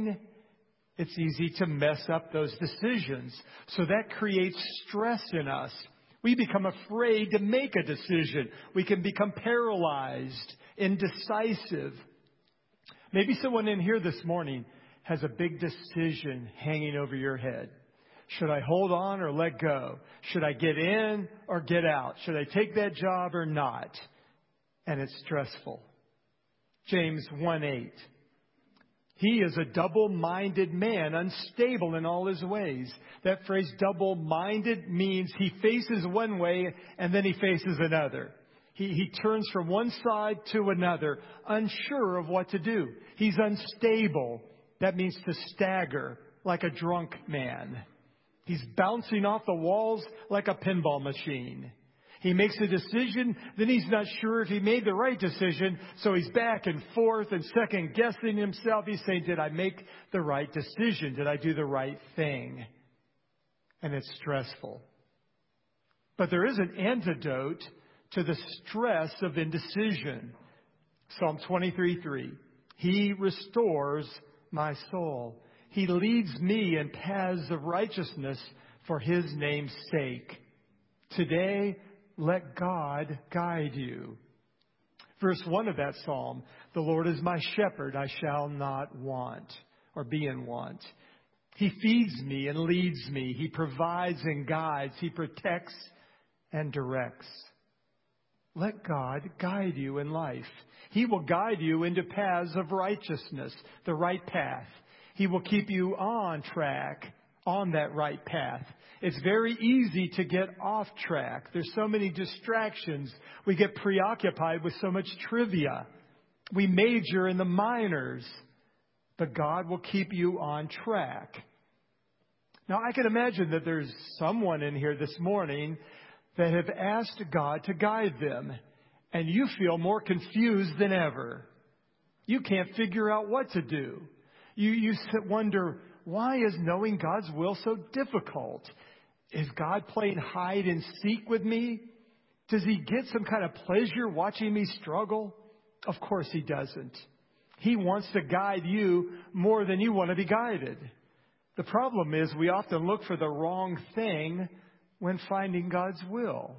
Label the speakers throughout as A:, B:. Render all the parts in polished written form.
A: it's easy to mess up those decisions. So that creates stress in us. We become afraid to make a decision. We can become paralyzed, indecisive. Maybe someone in here this morning has a big decision hanging over your head. Should I hold on or let go? Should I get in or get out? Should I take that job or not? And it's stressful. James 1:8. He is a double-minded man, unstable in all his ways. That phrase double-minded means he faces one way and then he faces another. He turns from one side to another, unsure of what to do. He's unstable. That means to stagger like a drunk man. He's bouncing off the walls like a pinball machine. He makes a decision, then he's not sure if he made the right decision, so he's back and forth and second guessing himself. He's saying, did I make the right decision? Did I do the right thing? And it's stressful. But there is an antidote to the stress of indecision. Psalm 23:3. He restores my soul. He leads me in paths of righteousness for His name's sake. Today, let God guide you. Verse 1 of that psalm, the Lord is my shepherd, I shall not want or be in want. He feeds me and leads me. He provides and guides. He protects and directs. Let God guide you in life. He will guide you into paths of righteousness, the right path. He will keep you on track, on that right path. It's very easy to get off track. There's so many distractions. We get preoccupied with so much trivia. We major in the minors. But God will keep you on track. Now, I can imagine that there's someone in here this morning that have asked God to guide them, and you feel more confused than ever. You can't figure out what to do. You wonder, why is knowing God's will so difficult? Is God playing hide and seek with me? Does He get some kind of pleasure watching me struggle? Of course He doesn't. He wants to guide you more than you want to be guided. The problem is we often look for the wrong thing when finding God's will.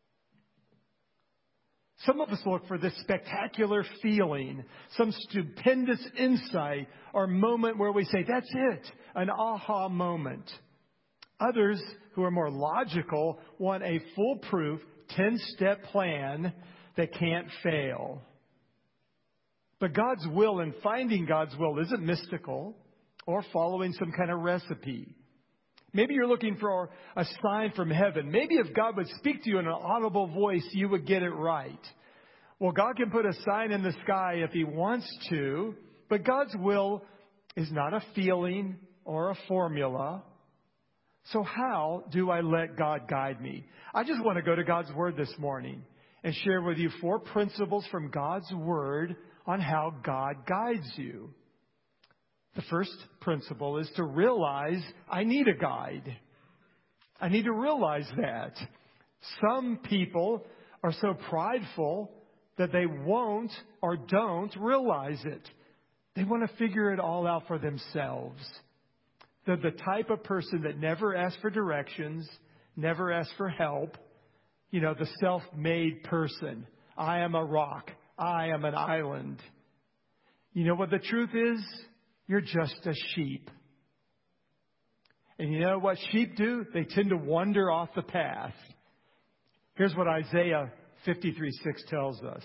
A: Some of us look for this spectacular feeling, some stupendous insight or moment where we say, that's it, an aha moment. Others who are more logical want a foolproof 10-step plan that can't fail. But God's will and finding God's will isn't mystical or following some kind of recipe. Maybe you're looking for a sign from heaven. Maybe if God would speak to you in an audible voice, you would get it right. Well, God can put a sign in the sky if He wants to, but God's will is not a feeling or a formula. So how do I let God guide me? I just want to go to God's Word this morning and share with you 4 principles from God's Word on how God guides you. The first principle is to realize I need a guide. I need to realize that. Some people are so prideful that they won't or don't realize it. They want to figure it all out for themselves. They're the type of person that never asks for directions, never asks for help. You know, the self-made person. I am a rock. I am an island. You know what the truth is? You're just a sheep. And you know what sheep do? They tend to wander off the path. Here's what Isaiah 53:6 tells us.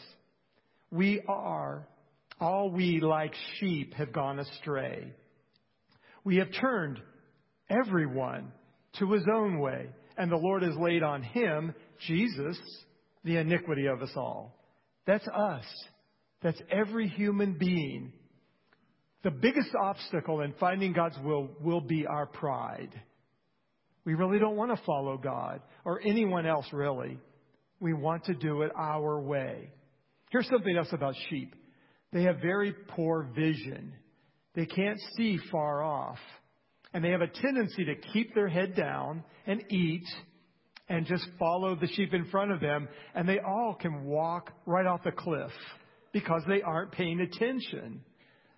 A: All we like sheep have gone astray. We have turned everyone to his own way, and the Lord has laid on Him, Jesus, the iniquity of us all. That's us. That's every human being. The biggest obstacle in finding God's will be our pride. We really don't want to follow God or anyone else, really. We want to do it our way. Here's something else about sheep. They have very poor vision. They can't see far off. And they have a tendency to keep their head down and eat and just follow the sheep in front of them. And they all can walk right off the cliff because they aren't paying attention.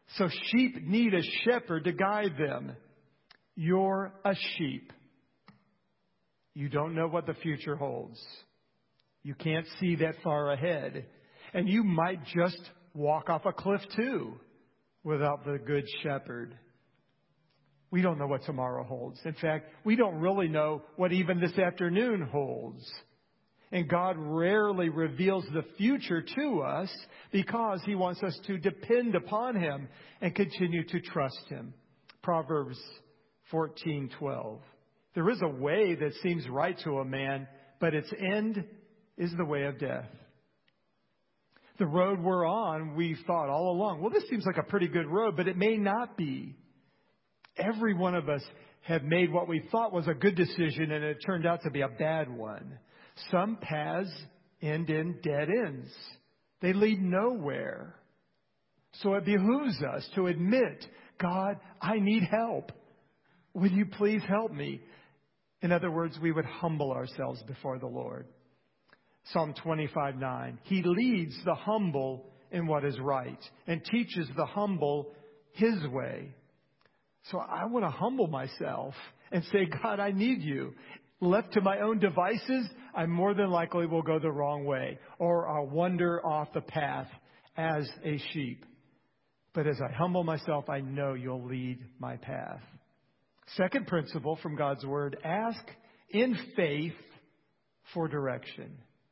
A: So sheep need a shepherd to guide them. You're a sheep. You don't know what the future holds. You can't see that far ahead. And you might just walk off a cliff too without the good shepherd. We don't know what tomorrow holds. In fact, we don't really know what even this afternoon holds. And God rarely reveals the future to us because He wants us to depend upon Him and continue to trust Him. Proverbs 14:12. There is a way that seems right to a man, but its end is the way of death. The road we're on, we thought all along, well, this seems like a pretty good road, but it may not be. Every one of us have made what we thought was a good decision, and it turned out to be a bad one. Some paths end in dead ends. They lead nowhere. So it behooves us to admit, God, I need help. Will you please help me? In other words, we would humble ourselves before the Lord. Psalm 25:9. He leads the humble in what is right and teaches the humble His way. So I want to humble myself and say, God, I need you. Left to my own devices, I more than likely will go the wrong way, or I'll wander off the path as a sheep. But as I humble myself, I know you'll lead my path. Second principle from God's Word, ask in faith for direction.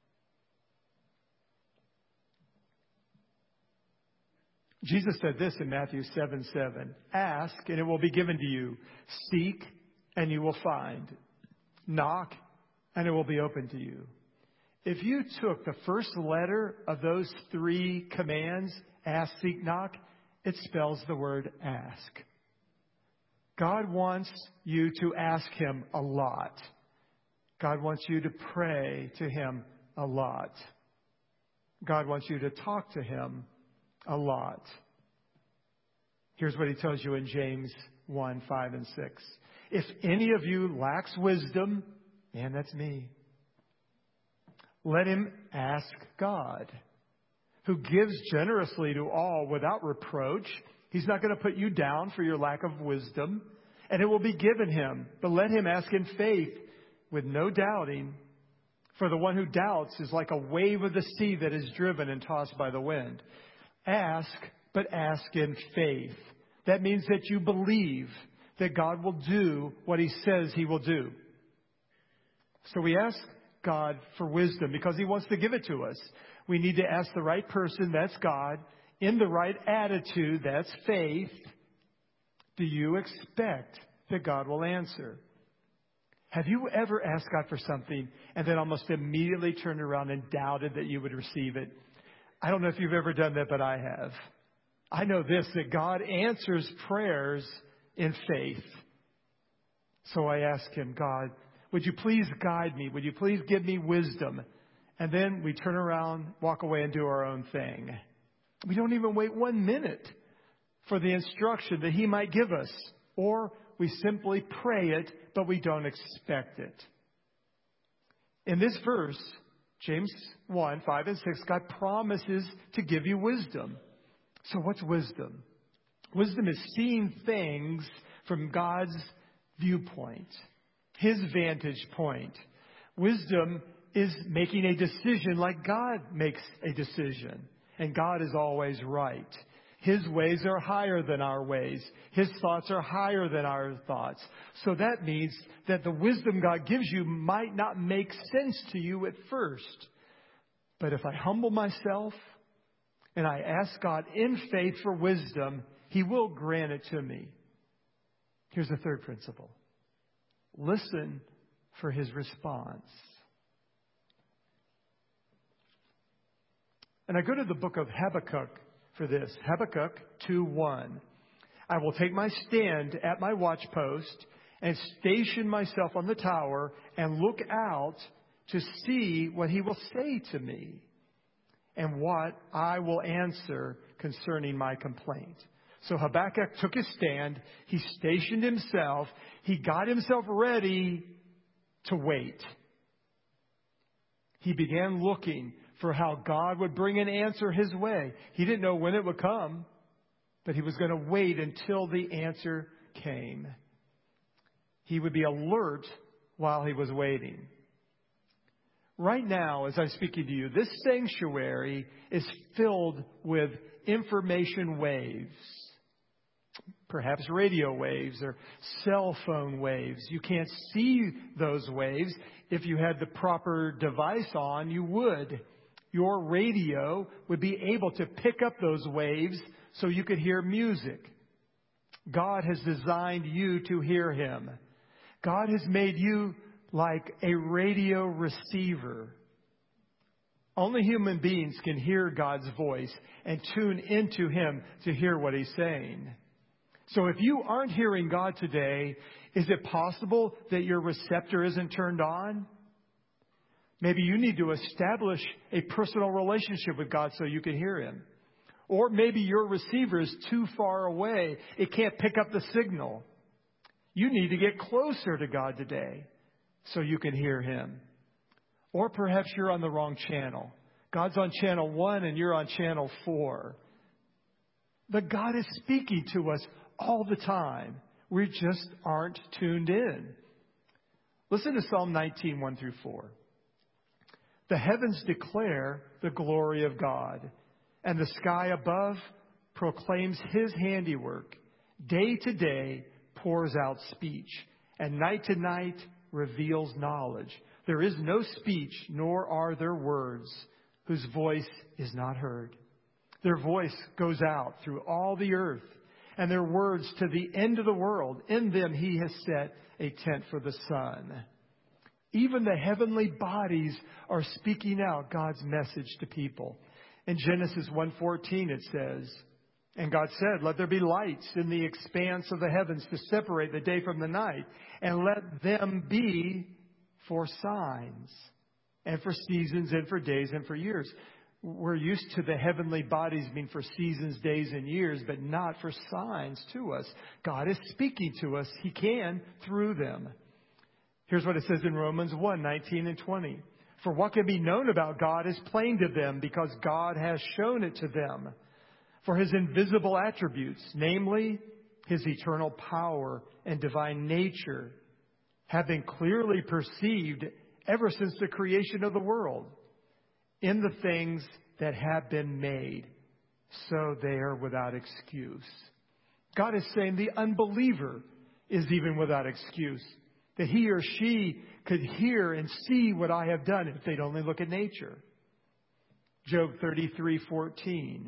A: Jesus said this in Matthew 7:7. Ask, and it will be given to you. Seek, and you will find. Knock, and it will be open to you. If you took the first letter of those three commands, ask, seek, knock, it spells the word ask. God wants you to ask Him a lot. God wants you to pray to Him a lot. God wants you to talk to Him a lot. Here's what He tells you in James 1:5 and 6. If any of you lacks wisdom, and that's me, let him ask God, who gives generously to all without reproach. He's not going to put you down for your lack of wisdom, and it will be given him. But let him ask in faith with no doubting. For the one who doubts is like a wave of the sea that is driven and tossed by the wind. Ask, but ask in faith. That means that you believe that God will do what He says He will do. So we ask God for wisdom because He wants to give it to us. We need to ask the right person, that's God, in the right attitude, that's faith. Do you expect that God will answer? Have you ever asked God for something and then almost immediately turned around and doubted that you would receive it? I don't know if you've ever done that, but I have. I know this, that God answers prayers in faith. So I ask Him, God, would you please guide me? Would you please give me wisdom? And then we turn around, walk away, and do our own thing. We don't even wait 1 minute for the instruction that He might give us. Or we simply pray it, but we don't expect it. In this verse, James 1:5 and 6, God promises to give you wisdom. So what's wisdom? Wisdom is seeing things from God's viewpoint, His vantage point. Wisdom is making a decision like God makes a decision. And God is always right. His ways are higher than our ways. His thoughts are higher than our thoughts. So that means that the wisdom God gives you might not make sense to you at first. But if I humble myself and I ask God in faith for wisdom, He will grant it to me. Here's the third principle. Listen for His response. And I go to the book of Habakkuk for this. Habakkuk 2:1. I will take my stand at my watchpost and station myself on the tower and look out to see what He will say to me and what I will answer concerning my complaint. So Habakkuk took his stand. He stationed himself. He got himself ready to wait. He began looking for how God would bring an answer his way. He didn't know when it would come. but he was going to wait until the answer came. He would be alert while he was waiting. Right now, as I'm speaking to you, this sanctuary is filled with information waves. Perhaps radio waves or cell phone waves. You can't see those waves. If you had the proper device on, you would. Your radio would be able to pick up those waves so you could hear music. God has designed you to hear Him. God has made you like a radio receiver. Only human beings can hear God's voice and tune into Him to hear what He's saying. So if you aren't hearing God today, is it possible that your receptor isn't turned on? Maybe you need to establish a personal relationship with God so you can hear Him. Or maybe your receiver is too far away. It can't pick up the signal. You need to get closer to God today so you can hear Him. Or perhaps you're on the wrong channel. God's on channel 1 and you're on channel 4. But God is speaking to us all the time. We just aren't tuned in. Listen to Psalm 19, 1 through 4. The heavens declare the glory of God, and the sky above proclaims His handiwork. Day to day pours out speech, and night to night reveals knowledge. There is no speech, nor are there words, whose voice is not heard. Their voice goes out through all the earth, and their words to the end of the world. In them He has set a tent for the sun. Even the heavenly bodies are speaking out God's message to people. In Genesis 1:14 it says, and God said, let there be lights in the expanse of the heavens to separate the day from the night, and let them be for signs, and for seasons, and for days, and for years. We're used to the heavenly bodies being for seasons, days, and years, but not for signs to us. God is speaking to us. He can through them. Here's what it says in Romans 1:19 and 20. For what can be known about God is plain to them, because God has shown it to them. For His invisible attributes, namely His eternal power and divine nature, have been clearly perceived ever since the creation of the world in the things that have been made, so they are without excuse. God is saying the unbeliever is even without excuse, that he or she could hear and see what I have done if they'd only look at nature. Job 33:14.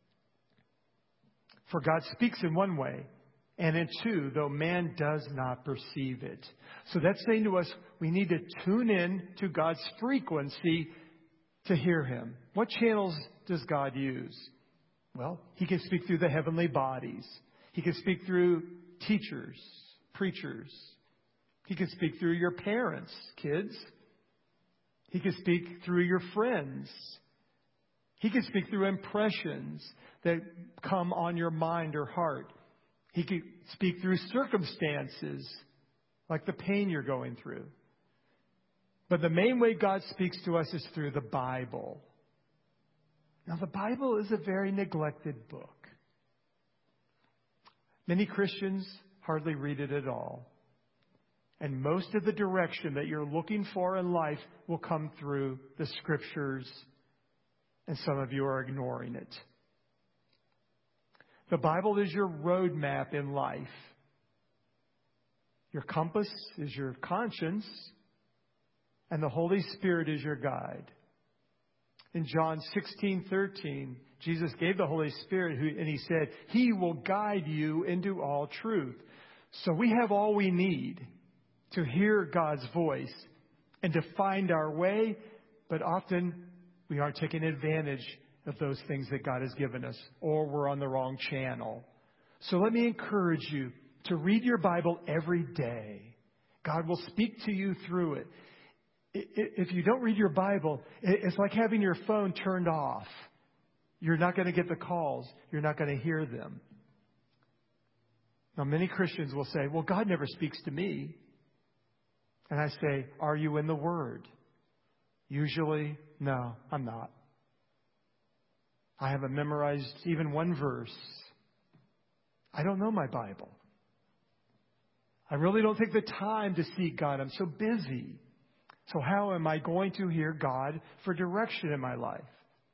A: For God speaks in one way, and in two, though man does not perceive it. So that's saying to us, we need to tune in to God's frequency to hear Him. What channels does God use? Well, He can speak through the heavenly bodies. He can speak through teachers, preachers. He can speak through your parents, kids. He can speak through your friends. He can speak through impressions that come on your mind or heart. He can speak through circumstances like the pain you're going through. But the main way God speaks to us is through the Bible. Now, the Bible is a very neglected book. Many Christians hardly read it at all. And most of the direction that you're looking for in life will come through the Scriptures, and some of you are ignoring it. The Bible is your roadmap in life. Your compass is your conscience, and the Holy Spirit is your guide. In John 16:13, Jesus gave the Holy Spirit, and He said, He will guide you into all truth. So we have all we need to hear God's voice and to find our way, but often we aren't taking advantage of those things that God has given us, or we're on the wrong channel. So let me encourage you to read your Bible every day. God will speak to you through it. If you don't read your Bible, it's like having your phone turned off. You're not going to get the calls. You're not going to hear them. Now, many Christians will say, well, God never speaks to me. And I say, are you in the Word? Usually, no, I'm not. I haven't memorized even one verse. I don't know my Bible. I really don't take the time to seek God. I'm so busy. So how am I going to hear God for direction in my life?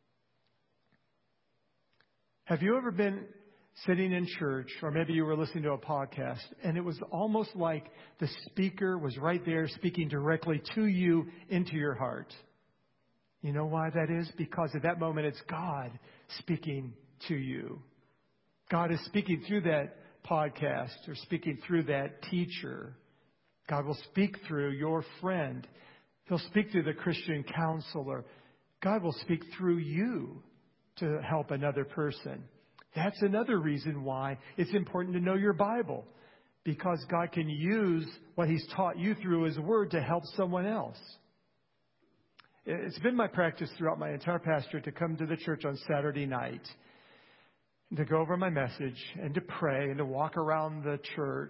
A: Have you ever been sitting in church, or maybe you were listening to a podcast, and it was almost like the speaker was right there speaking directly to you into your heart? You know why that is? Because at that moment, it's God speaking to you. God is speaking through that podcast or speaking through that teacher. God will speak through your friend. He'll speak through the Christian counselor. God will speak through you to help another person. That's another reason why it's important to know your Bible, because God can use what He's taught you through His Word to help someone else. It's been my practice throughout my entire pastorate to come to the church on Saturday night, to go over my message and to pray and to walk around the church.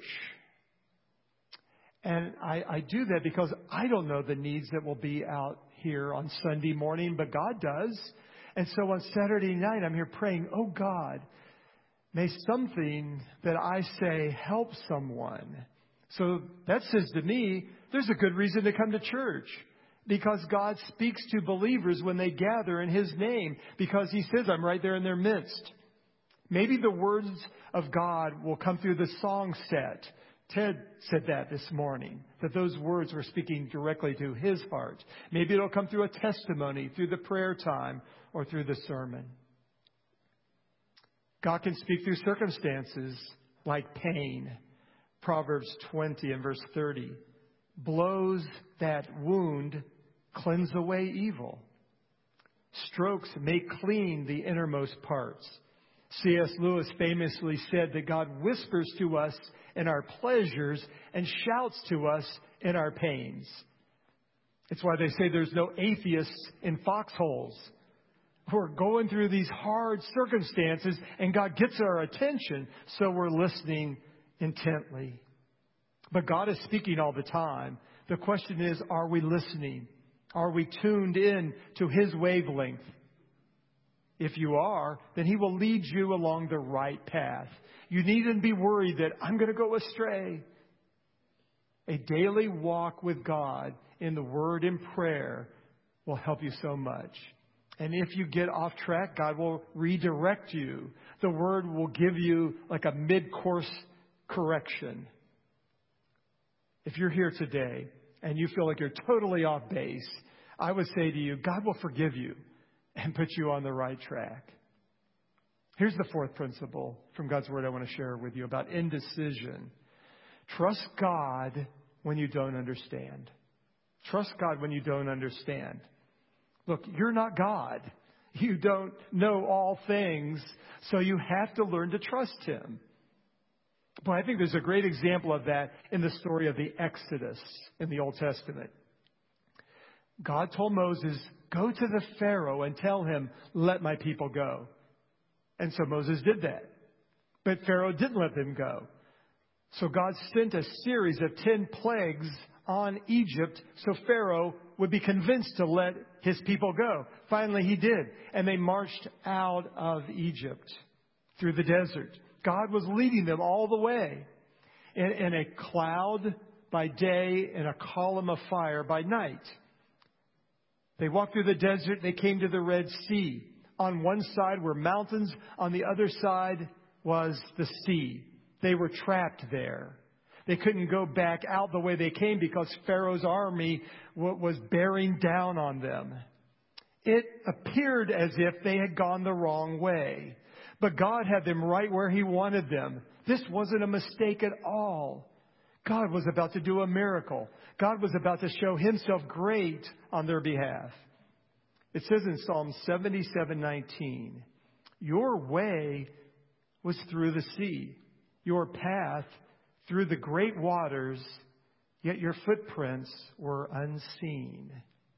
A: And I do that because I don't know the needs that will be out here on Sunday morning, but God does. And so on Saturday night, I'm here praying, oh God, may something that I say help someone. So that says to me, there's a good reason to come to church. Because God speaks to believers when they gather in His name. Because He says, I'm right there in their midst. Maybe the words of God will come through the song set. Ted said that this morning, that those words were speaking directly to his heart. Maybe it'll come through a testimony, through the prayer time, or through the sermon. God can speak through circumstances like pain. Proverbs 20 and verse 30. Blows that wound cleanse away evil. Strokes make clean the innermost parts. C.S. Lewis famously said that God whispers to us in our pleasures and shouts to us in our pains. It's why they say there's no atheists in foxholes. We're going through these hard circumstances and God gets our attention, so we're listening intently. But God is speaking all the time. The question is, are we listening? Are we tuned in to His wavelength? If you are, then He will lead you along the right path. You needn't be worried that I'm going to go astray. A daily walk with God in the Word and prayer will help you so much. And if you get off track, God will redirect you. The Word will give you like a mid-course correction. If you're here today and you feel like you're totally off base, I would say to you, God will forgive you and put you on the right track. Here's the fourth principle from God's Word I want to share with you about indecision. Trust God when you don't understand. Trust God when you don't understand. Look, you're not God. You don't know all things, so you have to learn to trust Him. But I think there's a great example of that in the story of the Exodus in the Old Testament. God told Moses, go to the Pharaoh and tell him, let my people go. And so Moses did that. But Pharaoh didn't let them go. So God sent a series of 10 plagues on Egypt so Pharaoh would be convinced to let his people go. Finally, he did. And they marched out of Egypt through the desert. God was leading them all the way in a cloud by day and a column of fire by night. They walked through the desert. They came to the Red Sea. On one side were mountains. On the other side was the sea. They were trapped there. They couldn't go back out the way they came because Pharaoh's army was bearing down on them. It appeared as if they had gone the wrong way. But God had them right where He wanted them. This wasn't a mistake at all. God was about to do a miracle. God was about to show Himself great on their behalf. It says in Psalm 77:19, your way was through the sea, your path through the great waters, yet your footprints were unseen.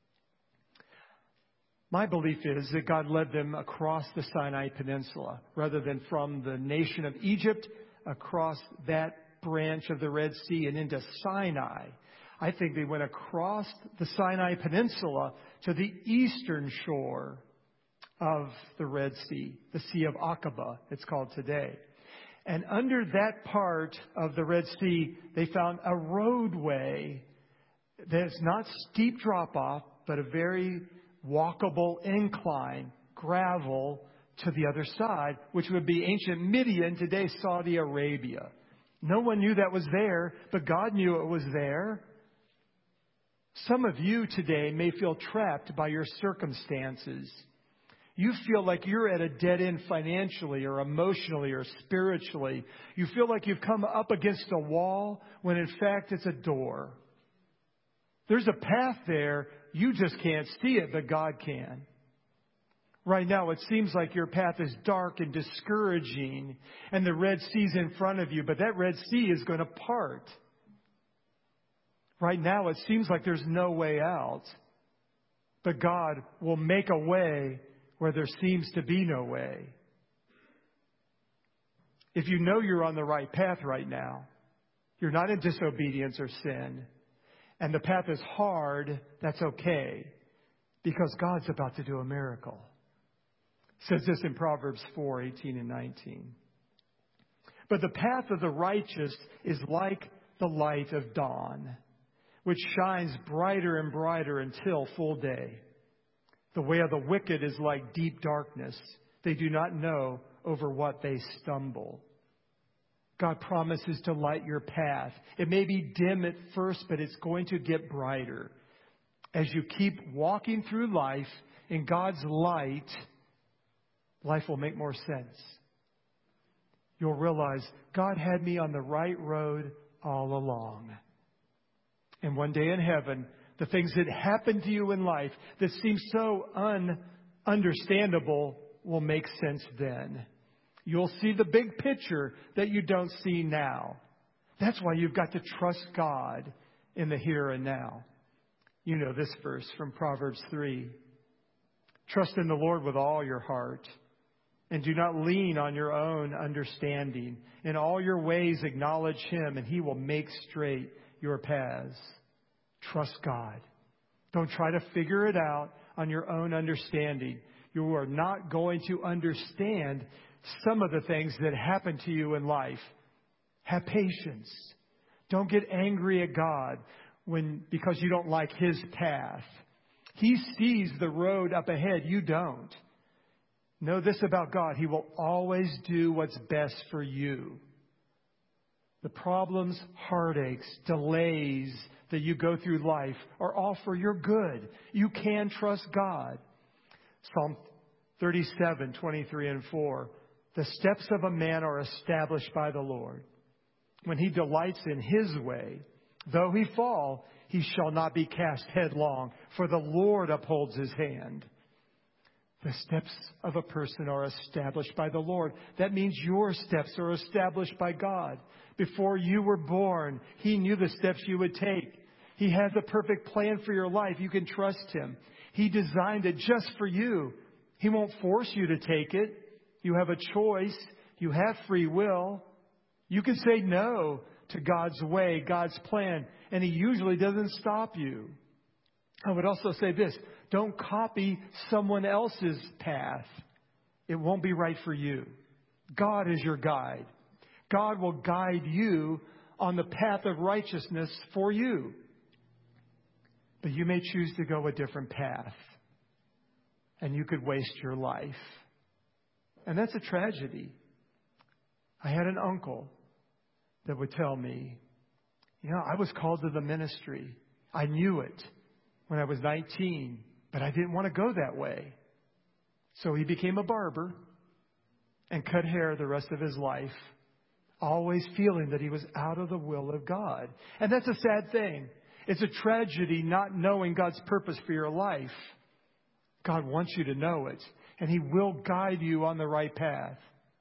A: My belief is that God led them across the Sinai Peninsula rather than from the nation of Egypt across that branch of the Red Sea and into Sinai. I think they went across the Sinai Peninsula to the eastern shore of the Red Sea, the Sea of Aqaba, it's called today. And under that part of the Red Sea, they found a roadway that's not steep drop-off, but a very walkable incline, gravel to the other side, which would be ancient Midian, today Saudi Arabia. No one knew that was there, but God knew it was there. Some of you today may feel trapped by your circumstances. You feel like you're at a dead end financially or emotionally or spiritually. You feel like you've come up against a wall when in fact it's a door. There's a path there. You just can't see it, but God can. Right now, it seems like your path is dark and discouraging, and the Red Sea's in front of you, but that Red Sea is going to part. Right now, it seems like there's no way out, but God will make a way where there seems to be no way. If you know you're on the right path right now, you're not in disobedience or sin, and the path is hard, that's okay, because God's about to do a miracle. It says this in Proverbs 4:18 and 19. But the path of the righteous is like the light of dawn, which shines brighter and brighter until full day. The way of the wicked is like deep darkness. They do not know over what they stumble. God promises to light your path. It may be dim at first, but it's going to get brighter. As you keep walking through life in God's light, life will make more sense. You'll realize God had me on the right road all along. And one day in heaven, the things that happen to you in life that seem so ununderstandable will make sense then. You'll see the big picture that you don't see now. That's why you've got to trust God in the here and now. You know this verse from Proverbs 3. Trust in the Lord with all your heart, and do not lean on your own understanding. In all your ways acknowledge Him, and He will make straight your paths. Trust God. Don't try to figure it out on your own understanding. You are not going to understand some of the things that happen to you in life. Have patience. Don't get angry at God because you don't like His path. He sees the road up ahead. You don't. Know this about God. He will always do what's best for you. The problems, heartaches, delays that you go through life are all for your good. You can trust God. Psalm 37, 23 and 4. The steps of a man are established by the Lord. When he delights in His way, though he fall, he shall not be cast headlong, for the Lord upholds his hand. The steps of a person are established by the Lord. That means your steps are established by God. Before you were born, He knew the steps you would take. He has a perfect plan for your life. You can trust Him. He designed it just for you. He won't force you to take it. You have a choice. You have free will. You can say no to God's way, God's plan, and He usually doesn't stop you. I would also say this. Don't copy someone else's path. It won't be right for you. God is your guide. God will guide you on the path of righteousness for you. But you may choose to go a different path, and you could waste your life. And that's a tragedy. I had an uncle that would tell me, I was called to the ministry. I knew it when I was 19, but I didn't want to go that way. So he became a barber and cut hair the rest of his life, always feeling that he was out of the will of God. And that's a sad thing. It's a tragedy not knowing God's purpose for your life. God wants you to know it, and He will guide you on the right path.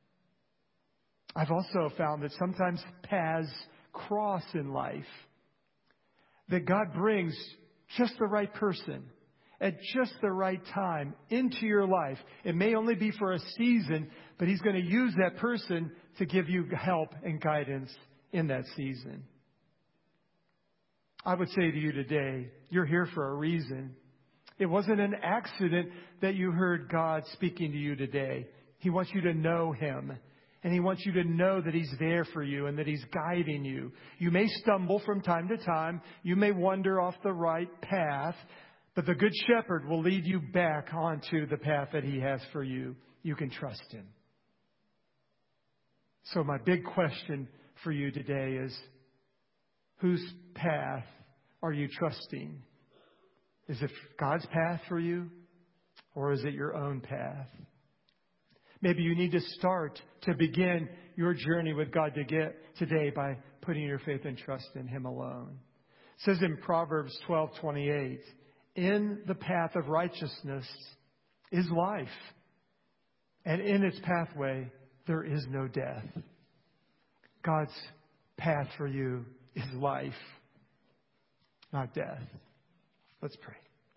A: I've also found that sometimes paths cross in life, that God brings just the right person at just the right time into your life. It may only be for a season, but He's going to use that person to give you help and guidance in that season. I would say to you today, you're here for a reason. It wasn't an accident that you heard God speaking to you today. He wants you to know Him, And He wants you to know that He's there for you and that He's guiding you. You may stumble from time to time. You may wander off the right path. But the Good Shepherd will lead you back onto the path that He has for you. You can trust Him. So my big question for you today is, whose path are you trusting? Is it God's path for you, or is it your own path? Maybe you need to start to begin your journey with God today by putting your faith and trust in Him alone. It says in Proverbs 12:28, in the path of righteousness is life, and in its pathway there is no death. God's path for you is life, not death. Let's pray.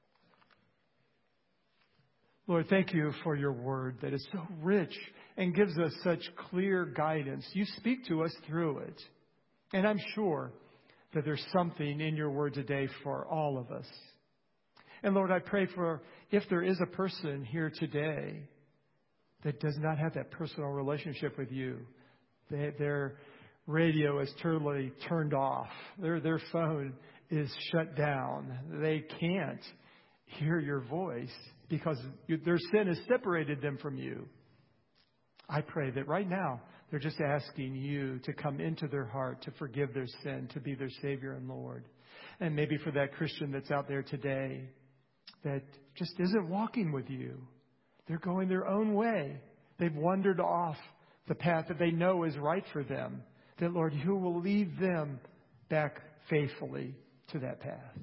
A: Lord, thank you for your word that is so rich and gives us such clear guidance. You speak to us through it. And I'm sure that there's something in your word today for all of us. And Lord, I pray for if there is a person here today that does not have that personal relationship with you, their radio is totally turned off, their phone is shut down, they can't hear your voice because their sin has separated them from you. I pray that right now they're just asking you to come into their heart, to forgive their sin, to be their Savior and Lord. And maybe for that Christian that's out there today that just isn't walking with you, they're going their own way. They've wandered off the path that they know is right for them. That, Lord, you will lead them back faithfully to that path.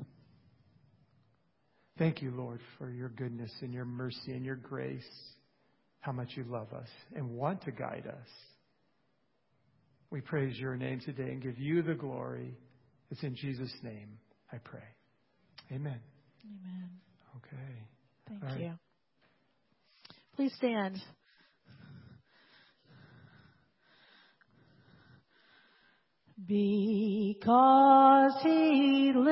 A: Thank you, Lord, for your goodness and your mercy and your grace. How much you love us and want to guide us. We praise your name today and give you the glory. It's in Jesus' name I pray. Amen.
B: Amen.
A: Okay.
B: Thank you. Please stand. Because He lives,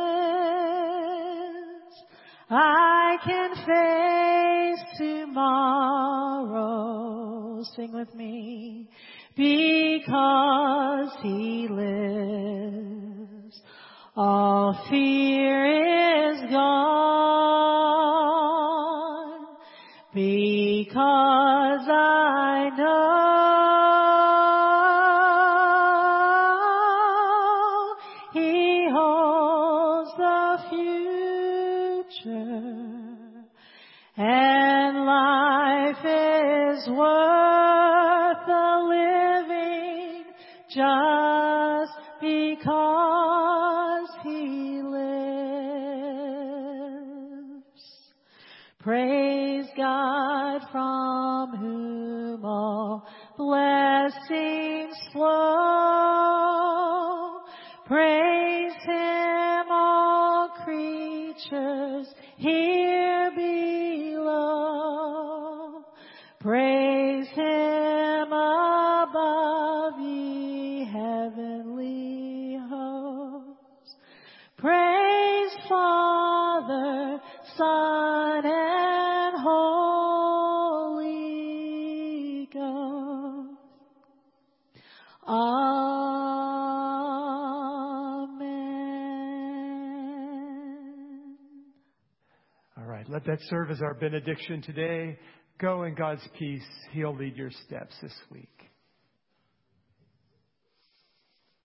B: I can face tomorrow. Sing with me. Because He lives, all fear is gone. Because I know He holds the future, and life is worth the living just because He lives. Praise God, from whom all blessings flow. Praise Him, all creatures here below. Praise Him above, ye heavenly hosts. Praise Father, Son, and Holy Ghost. Amen.
A: All right, let that serve as our benediction today. Go in God's peace. He'll lead your steps this week.